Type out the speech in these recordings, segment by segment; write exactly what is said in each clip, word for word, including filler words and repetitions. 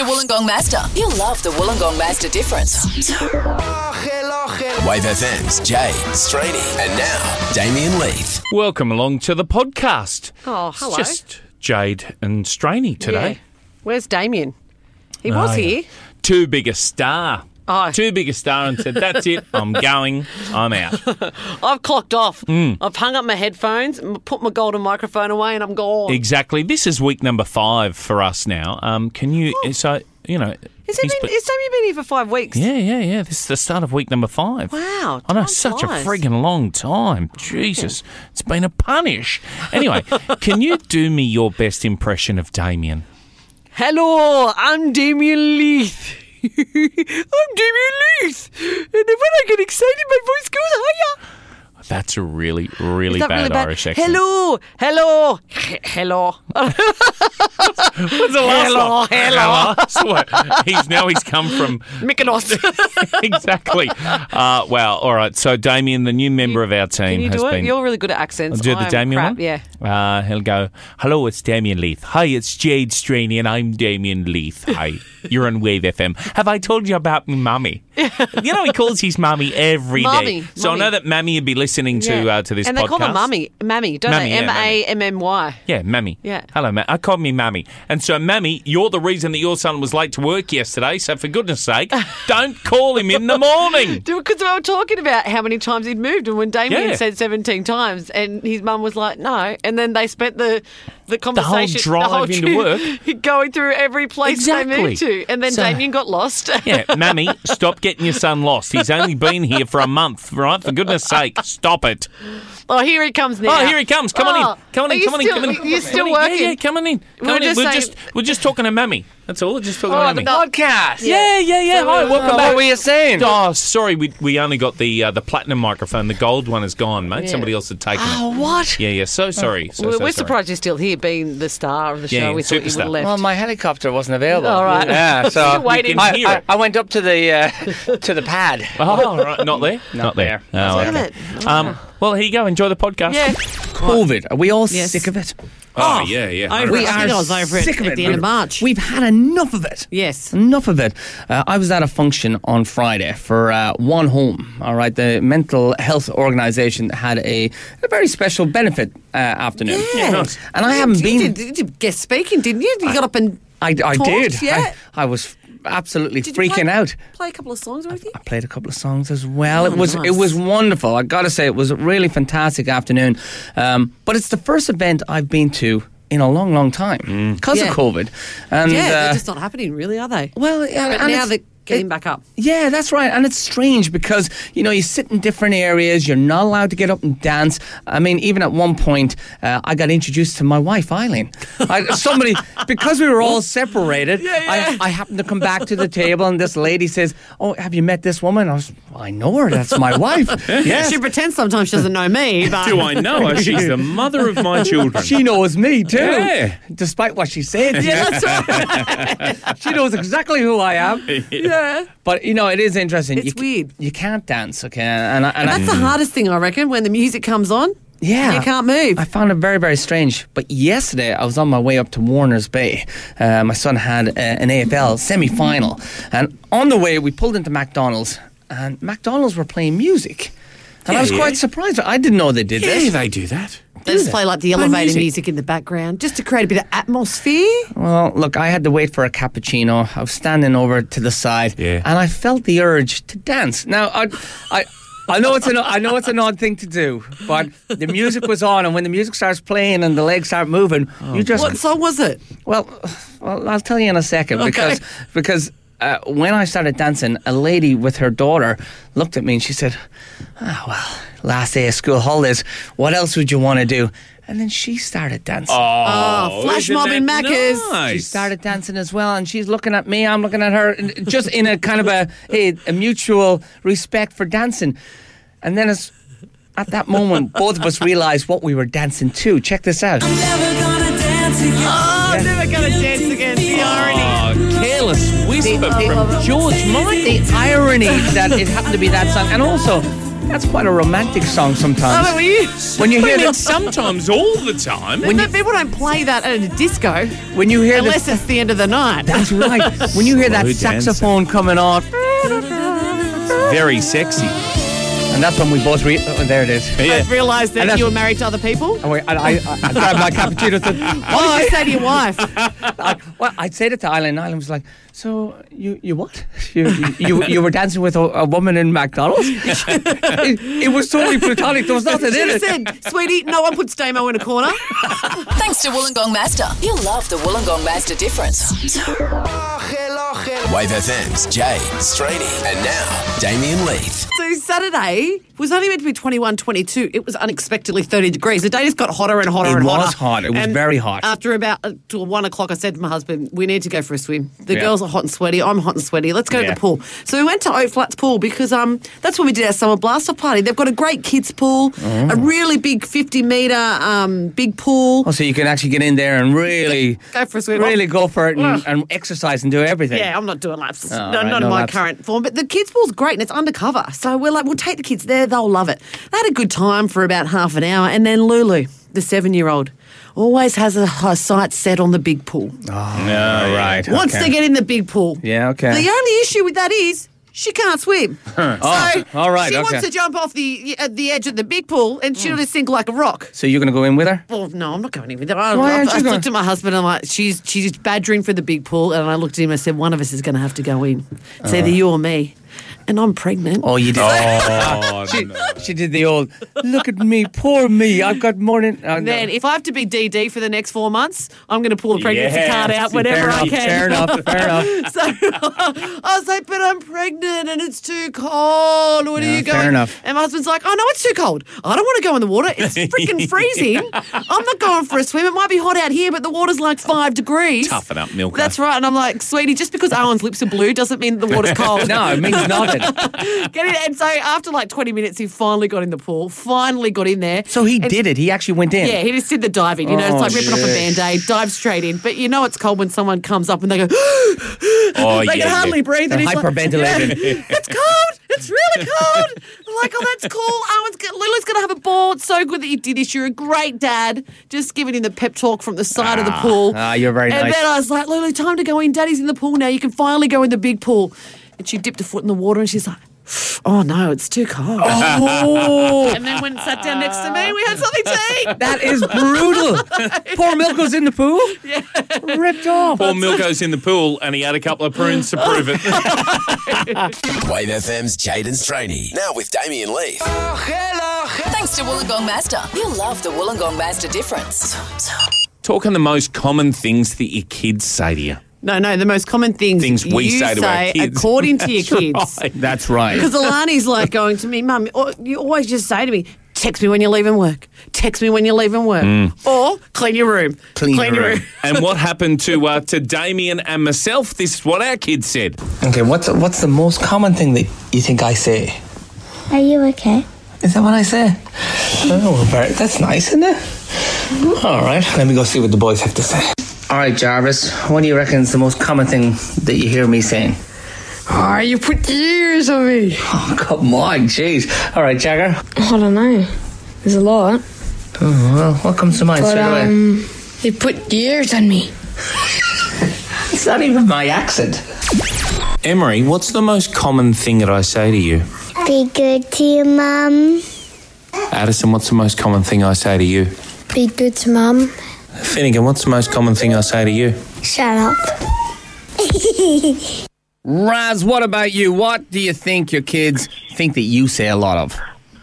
Mister Wollongong Master. You'll love the Wollongong Master difference. Wave F M's Jade, Straney, and now Damien Leith. Welcome along to the podcast. Oh, hello. It's just Jade and Straney today. Yeah. Where's Damien? He was Oh, yeah. here. Too big a star. Oh. Too big a star and said, that's it, I'm going, I'm out. I've clocked off. Mm. I've hung up my headphones, m- put my golden microphone away, and I'm gone. Exactly. This is week number five for us now. Um, can you, Oh. so, you know. Has he he's been, been- has Damien been here for five weeks? Yeah, yeah, yeah. This is the start of week number five. Wow. I know, time such flies. a friggin' long time. Jesus, it's been a punish. Anyway, can you do me your best impression of Damien? Hello, I'm Damien Leith. I'm Damien Leith. And when I get excited, my voice goes higher. That's a really, really Is that bad, really bad? Irish accent. Hello, hello, H- hello. What's the last Hello, one? hello. So what? He's now he's come from Mykonos. exactly. Uh, wow. All right. So Damien, the new member of our team, Can you has do it? been. You're really good at accents. I'll do the I'm Damien crap, one. Yeah. Uh, he'll go. Hello, it's Damien Leith. Hi, it's Jade Straney, and I'm Damien Leith. Hi, you're on Wave F M. Have I told you about me mummy? You know he calls his mummy every day. Mummy, So mummy. I know that mammy would be listening to Yeah. uh, to this and podcast. they call her mummy, mammy, don't Mammy, they? yeah, M A M M Y. Yeah, mammy. Yeah. Hello, ma- I called me mammy. And so, mammy, you're the reason that your son was late to work yesterday. So, for goodness sake, don't call him in the morning. Because we were talking about how many times he'd moved, and when Damien Yeah. said seventeen times, and his mum was like, "No," and then they spent the the conversation, drive into trip work. going through every place Exactly. they moved to, and then So- Damien got lost. Yeah, mammy, stop getting your son lost. He's only been here for a month, right? For goodness sake, stop it. Oh, here he comes now. Oh, here he comes. Come on Oh, in. Come on are in. you Come on in. still- Come on in. You're Come still on in. working? Yeah, yeah, come on in. Come We're on in. just We're saying- just we're just talking to mammy. That's all. We're just talking Oh, to mammy. the- Podcast. Yeah, yeah, yeah. Hi, welcome What back. were you saying? Oh, sorry, we we only got the uh, the platinum microphone. The gold one is gone, mate. Somebody else had taken Oh, it. what? Yeah, yeah. So sorry. So, We're, so we're sorry. surprised you're still here, being the star of the show. Yeah, we thought you would superstar. have left. Well, my helicopter wasn't available. All right. Yeah, so Still waiting. I, hear I, it. I went up to the uh, to the pad. Oh, right. Not there. Not, there. Oh, Damn okay. it. Um, well, here you go. Enjoy the podcast. Yeah. COVID. Are we all Yes. sick of it? Oh, yeah, yeah. Over We it. I are think I was over it sick of at it. the end of March. We've had enough of it. Yes. Enough of it. Uh, I was at a function on Friday for uh, One Home. All right, the mental health organisation had a, a very special benefit uh, afternoon. Yeah. nice. And I haven't you been. Did, you did guest speaking, didn't you? You got up and I, I talked, did. Yeah. I, I was absolutely Did you freaking play, out. Play a couple of songs or anything? I played a couple of songs as well. Oh, it was nice. it was wonderful. I got to say, it was a really fantastic afternoon. Um, but it's the first event I've been to in a long, long time because Yeah. of COVID. And Yeah, uh, they're just not happening, really, are they? well, yeah, But and now it's- they're getting it- back up. Yeah, that's right. And it's strange because, you know, you sit in different areas. You're not allowed to get up and dance. I mean, even at one point, uh, I got introduced to my wife, Eileen. I, somebody, because we were all separated, I, I happened to come back to the table and this lady says, "Oh, have you met this woman?" I was, well, I know her. That's my wife. Yes. She pretends sometimes she doesn't know me, but Do I know her? She's the mother of my children. She knows me too, Yeah. despite what she said. yeah, that's right. She knows exactly who I am. yeah. But, you know, it is interesting. It's you, weird. You can't dance, okay? And, I, and I, That's the hardest thing, I reckon, when the music comes on. Yeah. You can't move. I found it very, very strange. But yesterday, I was on my way up to Warner's Bay. Uh, my son had uh, an A F L semi-final. And on the way, we pulled into McDonald's. And McDonald's were playing music. And I was Yeah, quite yeah. surprised. I didn't know they did Yeah, this. they do that. They just play like the Play elevator music. music. in the background just to create a bit of atmosphere. Well, look, I had to wait for a cappuccino. I was standing over to the side. Yeah. And I felt the urge to dance. Now, I... I I know it's an I know it's an odd thing to do, but the music was on, and when the music starts playing and the legs start moving, you just What song was it? Well, well, I'll tell you in a second Okay. because because uh, when I started dancing, a lady with her daughter looked at me and she said, "Ah, well, last day of school holidays. What else would you want to do?" And then she started dancing. Oh, flash isn't mob in that Macca's. nice? She started dancing as well, and she's looking at me. I'm looking at her, and just in a kind of a a, a mutual respect for dancing. And then it's, at that moment, both of us realised what we were dancing to. Check this out. Oh, I'm never going to dance again. The irony. Oh, Careless Whisper The- from George Michael. The irony that it happened to be that song, and also That's quite a romantic song Oh, sometimes. were you? When you hear I mean, the, sometimes, all the time. When people don't play that at a disco when you hear the, unless it's the end of the night. that's right. When you hear that Slow dancing. saxophone coming on, Very sexy. and that's when we both re- oh, there it is. Yeah. I've realised And that that's- you were married to other people. Oh, wait, I, I, I grabbed my cappuccino. And said, What did you say to your wife? I, well, I'd say it to Eileen, and Eileen was like, "So you, you what? You, you, you were dancing with a, a woman in McDonald's? it, it was totally platonic. There was nothing in She it." said, "Sweetie, no one puts Damo in a corner." Thanks to Wollongong Mazda. You'll love the Wollongong Mazda difference. Wave F M's Jay, Straney, and now Damien Leith. So Saturday was only meant to be twenty-one, twenty-two. It was unexpectedly thirty degrees. The day just got hotter and hotter It and was hotter. hot. It was And very hot. After about uh, till one o'clock, I said to my husband, "We need to go for a swim. The Yeah. girls are hot and sweaty. I'm hot and sweaty. Let's go Yeah. to the pool." So we went to Oak Flats Pool because um that's where we did our summer blast-off party. They've got a great kids pool, a really big fifty metre um big pool. Oh, so you can actually get in there and really, Go for a swim. really go for it and, Ugh. and exercise and do everything. Yeah, I'm not doing laps. Oh, no, right, not no in my laps. current form. But the kids' pool's great and it's undercover. So we're like, we'll take the kids there. They'll love it. They had a good time for about half an hour. And then Lulu, the seven-year-old, always has a, her sights set on the big pool. Oh, right. Wants okay. to get in the big pool. Yeah, okay. The only issue with that is she can't swim. So Oh, all right, she okay. wants to jump off the at the edge of the big pool and she'll just sink like a rock. So you're going to go in with her? Well, no, I'm not going in with her. I, Why I, aren't I you going? looked at my husband and I'm like, she's she's badgering for the big pool, and I looked at him and I said, one of us is going to have to go in. It's either you or me. And I'm pregnant. Oh, you did. Oh, she, she did the old, look at me, poor me, I've got more than... Uh, Then if I have to be D D for the next four months, I'm going to pull the pregnancy Yeah, card out fair whenever I enough, can. fair enough, fair enough. So I was like, but I'm pregnant and it's too cold. Where Yeah, are you fair going? enough. And my husband's like, oh, no, it's too cold. I don't want to go in the water. It's freaking freezing. I'm not going for a swim. It might be hot out here, but the water's like five degrees. Toughen up, Milka. That's right. And I'm like, sweetie, just because Owen's lips are blue doesn't mean the water's cold. No, it means nothing. Get in. And so after like twenty minutes, he finally got in the pool, finally got in there. So he And- did it. He actually went in. Yeah, he just did the diving. You know, Oh, it's like ripping off a shit. Band-Aid, dive straight in. But you know it's cold when someone comes up and they go, Oh, they yeah, can hardly yeah. breathe. They're and he's like, hyperventilating. "Yeah, it's cold. It's really cold. I'm like, oh, that's cool. Owen's go- Lulu's going to have a ball. It's so good that you did this. You're a great dad. Just giving him the pep talk from the side of the pool. ah, you're very and nice. then I was like, Lulu, time to go in. Daddy's in the pool now. You can finally go in the big pool. And she dipped a foot in the water and she's like, oh, no, it's too cold. Oh, And then when it sat down next to me, we had something to eat. that is brutal. Poor Milko's in the pool. Yeah. Ripped off. Poor Milko's in the pool and he had a couple of prunes to prove it. Wave F M's Jade and Straney. Now with Damien Leith. Thanks to Wollongong Mazda. You'll love the Wollongong Mazda difference. Talking the most common things that your kids say to you. No, no, the most common things, Things we you say to our kids. according to your kids. Right. That's right. Because Alani's like going to me, Mum, or- you always just say to me, text me when you're leaving work. Text me when you're leaving work. Or clean your room. Clean your room. And what happened to uh, to Damien and myself? This is what our kids said. Okay, what's what's the most common thing that you think I say? Are you okay? Is that what I say? Oh, well, very, that's nice, isn't it? All right, let me go see what the boys have to say. All right, Jarvis, what do you reckon is the most common thing that you hear me saying? Oh, you put years on me. Oh, come on, jeez. All right, Jagger. I don't know. There's a lot. Oh, well, what comes to mind But, straight away? um, you put years on me. It's not even my accent. Emery, what's the most common thing that I say to you? Be good to your mum. Addison, what's the most common thing I say to you? Be good to mum. Finnegan, what's the most common thing I say to you? Shut up. Raz, what about you? What do you think your kids think that you say a lot of?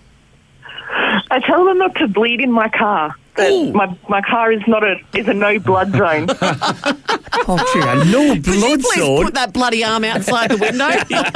I tell them not to bleed in my car. That my my car is not a is a no blood zone. Oh, gee, a no Could you blood please zone. put that bloody arm outside the window?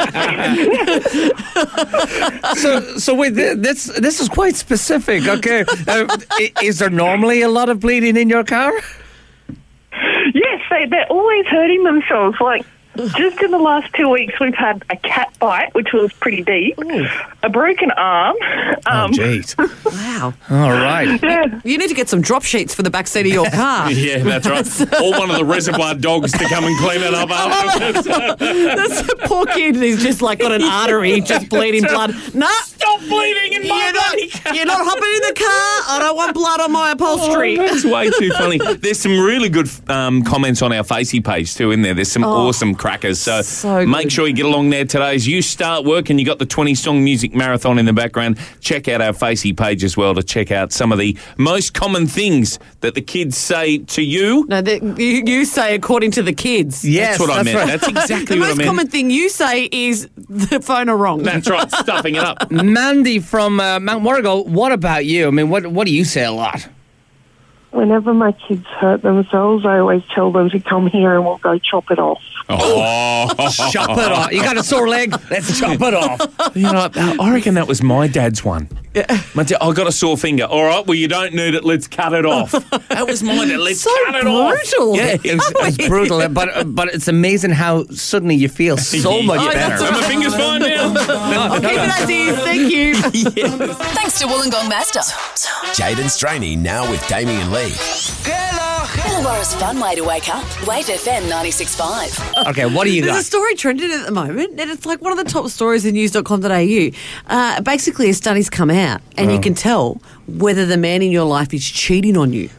So, so wait, th- this this is quite specific. Okay, uh, i- is there normally a lot of bleeding in your car? Yes, they they're always hurting themselves. Like just in the last two weeks, we've had a cat bite, which was pretty deep. A broken arm. Oh, Um, jeez. Wow. All right. yeah. You need to get some drop sheets for the back seat of your car. Yeah, that's right. Or one of the reservoir dogs to come and clean it up afterwards. That's a poor kid who's just like got an artery just bleeding blood. Nah, stop bleeding in my You're not, body. you're not hopping in the car. I don't want blood on my upholstery. Oh, that's way too funny. There's some really good um, comments on our Facey page too in there. There's some Oh, awesome crackers. So, so make good. sure you get along there today. As you start work and you got the twenty song music marathon in the background, check out our Facey page as well to check out some of the most common things that the kids say to you. No, that you, you say according to the kids. Yes, That's what I meant. right. That's exactly The what I most meant. common thing you say is the phone are wrong. That's right, stuffing it up. Mandy from uh, Mount Warrigal, what about you? I mean, what what do you say a lot? Whenever my kids hurt themselves, I always tell them to come here and we'll go chop it off. Oh, Chop it off. You got a sore leg? Let's chop it off. you know, I reckon that was my dad's one. My dad, I got a sore finger. All right, well, you don't need it. Let's cut it off. That was my dad. Let's So cut it off. brutal. Yeah, it was, it was brutal, but uh, but it's amazing how suddenly you feel so much Oh, better. that's And my finger's fine now. I'll keep it as is. Thank you. Thanks to Wollongong Mazda. Jaden Straney now with Damien Lee. Illawarra's fun way to wake up. Wave F M ninety-six point five. Okay, what do you There's a got? story trending at the moment, and it's like one of the top stories in news dot com dot a u. Uh, basically, a study's come out, and you can tell whether the man in your life is cheating on you.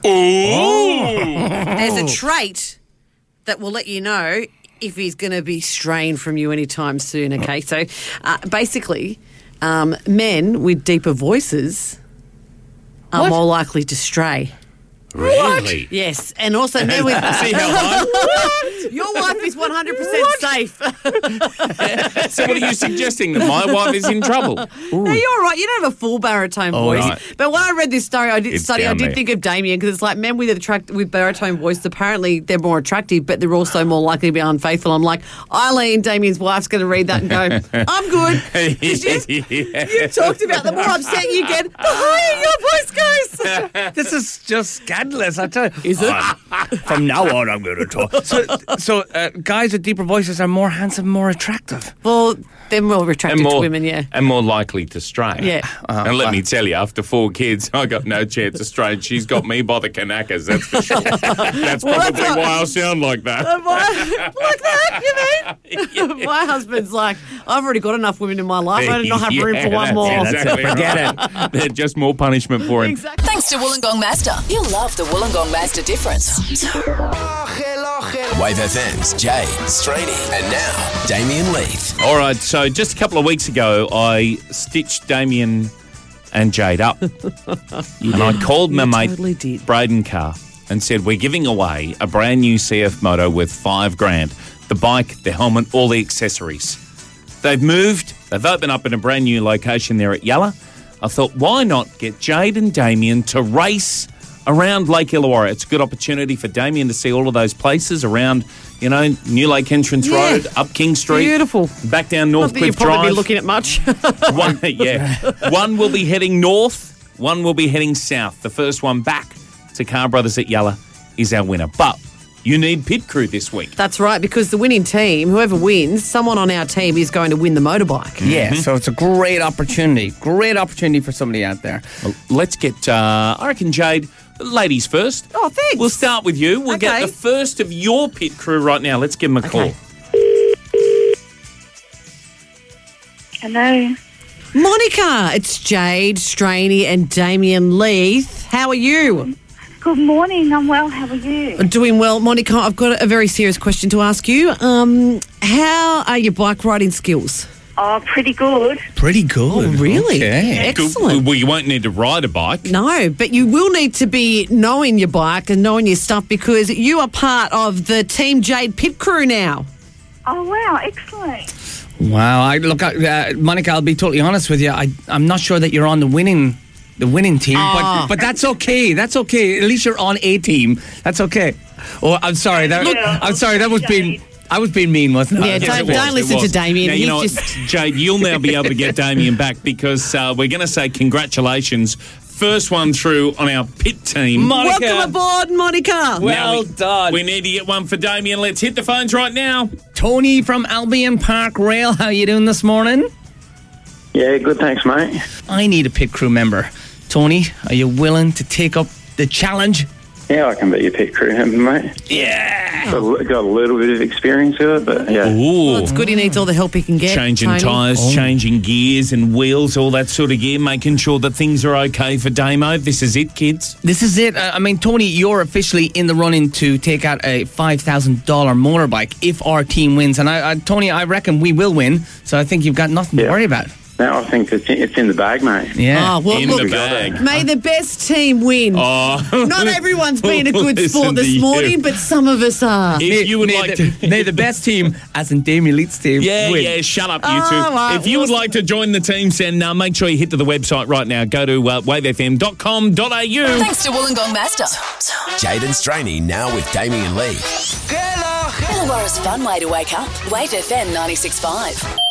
There's a trait that will let you know if he's going to be straying from you anytime soon, okay? So, uh, basically, um, men with deeper voices are What? more likely to stray. Really? Yes, and also men with... See how high? Your wife is one hundred percent safe. So what are you suggesting? That my wife is in trouble? No, you're right. You don't have a full baritone voice. right. But when I read this story, I did It's study. I down did there. think of Damien because it's like men with attract with baritone voice. Apparently, they're more attractive, but they're also more likely to be unfaithful. I'm like, Eileen, Damien's wife's going to read that and go, "I'm good." 'Cause you, you talked about the more upset you get, the higher your voice goes. This is just scandalous, I tell you. Is it? From now on, I'm going to talk. So, so uh, guys with deeper voices are more handsome, more attractive. Well, they're more And attractive more, to women, yeah. and more likely to stray. Yeah. And let me tell you, after four kids, I got no chance of straying. She's got me by the knackers, that's for sure. That's Well, probably that's not- why I sound like that. My, like that, you mean? My husband's like, I've already got enough women in my life. I do not have room for Yeah, one that's more. Exactly Forget right. They're just more punishment for him. Exactly. Thanks to Wollongong Mazda. You'll love the Wollongong Mazda difference. Wave F M's Jade, Straney, and now Damien Leith. All right, so just a couple of weeks ago, I stitched Damien and Jade up. And I called my You mate totally did. Braden Carr and said, we're giving away a brand new C F Moto with five grand. The bike, the helmet, all the accessories. They've moved. They've opened up in a brand new location there at Yalla. I thought, why not get Jade and Damien to race around Lake Illawarra? It's a good opportunity for Damien to see all of those places around, you know, New Lake Entrance Yeah. Road, up King Street. Beautiful. Back down Not that you'll Northcliffe probably Drive. be looking at much. One, yeah. One will be heading north, one will be heading south. The first one back to Carr Brothers at Yalla is our winner. But you need pit crew this week. That's right, because the winning team, whoever wins, someone on our team is going to win the motorbike. Yeah, so it's a great opportunity. Great opportunity for somebody out there. Well, let's get, uh, I reckon, Jade, ladies first. Oh, thanks. We'll start with you. We'll get Okay. the first of your pit crew right now. Let's give them a call. Okay. Hello. Monica, it's Jade, Straney and Damien Leith. How are you? Good morning. I'm well. How are you? Doing well. Monica, I've got a very serious question to ask you. Um, how are your bike riding skills? Oh, pretty good. Pretty good. Oh, really? Okay. Excellent. Well, you won't need to ride a bike. No, but you will need to be knowing your bike and knowing your stuff because you are part of the Team Jade pit crew now. Oh, wow. Excellent. Wow. I look, uh, Monica, I'll be totally honest with you. I, I'm not sure that you're on the winning the winning team, Oh. but but that's okay. That's okay. At least you're on a team. That's okay. Oh, I'm sorry. That, Look- I'm sorry. That was being I was being mean, wasn't I? Yeah, Yes, don't, it was, don't it listen to was. Damien. Now, you He's know what, just... Jade, you'll now be able to get Damien back because uh, we're going to say congratulations. First one through on our pit team. Monica. Welcome aboard, Monica. Well Now we, done. We need to get one for Damien. Let's hit the phones right now. Tony from Albion Park Rail. How you doing this morning? Yeah, good, thanks, mate. I need a pit crew member. Tony, are you willing to take up the challenge? Yeah, I can be your pet crew member, mate. Yeah. Got, a- got a little bit of experience to it, but yeah. Ooh. Well, it's good he needs all the help he can get. Changing Tony. tyres, changing gears and wheels, all that sort of gear, making sure that things are okay for Damo. This is it, kids. This is it. Uh, I mean, Tony, you're officially in the running to take out a five thousand dollars motorbike if our team wins. And, I, I, Tony, I reckon we will win, so I think you've got nothing to Yeah. worry about. Now I think it's in, it's in the bag, mate. Yeah. Oh, well, In look, the bag. may the best team win. Oh. Not everyone's been a good Listen sport to this you. morning, but some of us are. If you would may like the, to... may the best team, as in Damien Leeds' team, Yeah, win. yeah, shut up, you Oh, two. right, if you would we'll- like to join the team, then uh, make sure you hit to the website right now. Go to uh, wave f m dot com dot a u. Thanks to Wollongong Mazda. Jaden Straney now with Damien Lee. Illawarra's fun way to wake up. Wave F M ninety-six point five.